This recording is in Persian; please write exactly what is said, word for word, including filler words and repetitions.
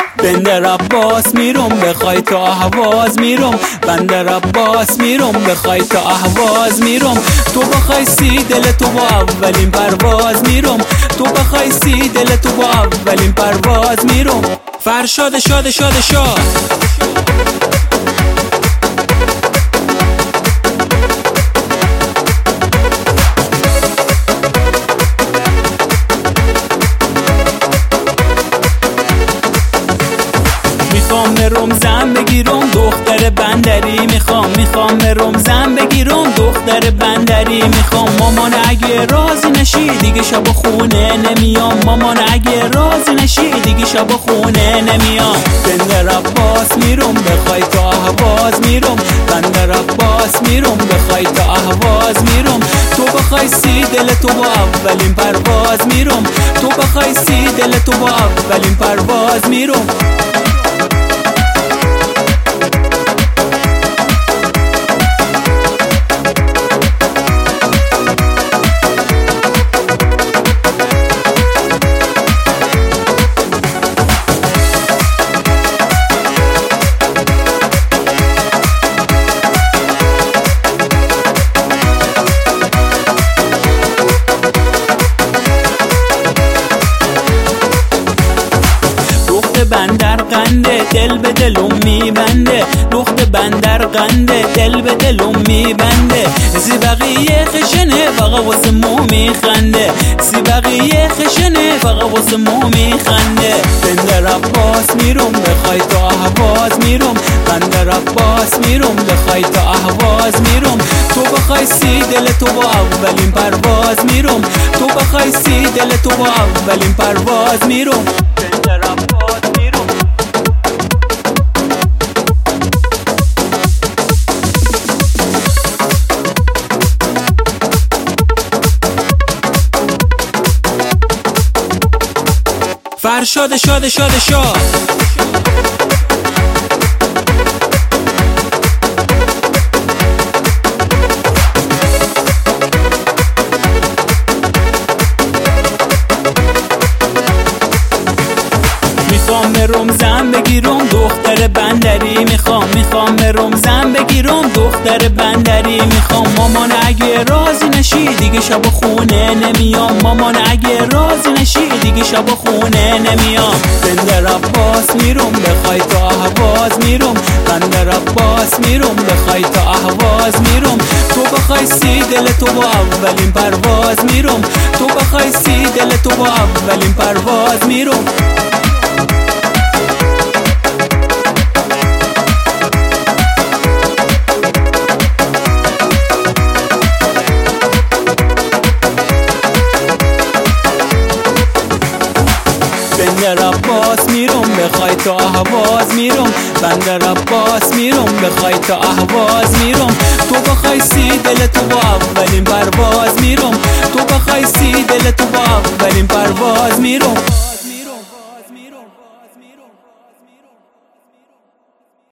بندر عباس میرم بخوای تا اهواز میرم، بندر عباس میرم بخوای تا اهواز میرم. تو بخوای سی دل تو با اولین پرواز میرم، تو بخوای سی دل تو با اولین پرواز میرم. فرشاد شاد شاد شاد میخوام رمزم بگیرم دختر بندری، میخوام میخوام رمزم بگیرم دختر بندری. میخوام مامان اگه راضی نشی دیگه شب خونه نمیام، مامان اگه راضی نشی دیگه شب خونه نمیام. بندر عباس میرم بخوای تا اهواز میرم، بندر عباس میرم بخوای تا اهواز میرم. تو بخوای سی دل تو با اولین پرواز میرم، تو بخوای سی دل تو با اولین پرواز میرم. بندر قنده دل به دلم میبنده، دخت بندر قنده دل به دلم میبنده. سی بقیه خشنه فقط واسه مو میخنده، سی بقیه خشنه فقط واسه مو میخنده. بندر عباس میرم بخوای تا اهواز میرم، بندر عباس میرم بخوای تا اهواز میرم. تو بخوای سی دل تو با اولین پرواز میرم، تو بخوای سی دل تو با اولین پرواز میرم. بندر عباس میرم فرشاد شاد شاد شاد میخوام رمزم بگیرم دختر بندری، میخوام میخوام رمزم بگیرم دختر بندری. میخوام مامان اگه راضی نشی دیگه شب خونه نمیام، مامان اگه راضی نشی دیگه شب خونه نمیام. بندر عباس میرم بخوای تا اهواز میرم، بندر عباس میرم بخوای تا اهواز میرم. تو بخوای سی دل تو با اولین پرواز میرم، تو بخوای سی دل تو با اولین پرواز میرم. بندر عباس میرم بخوای تا اهواز میرم، بندر عباس میرم بخوای تا اهواز میرم. تو بخوای سی دل تو با اولین پرواز میرم، تو بخوای سی دل تو با اولین پرواز میرم.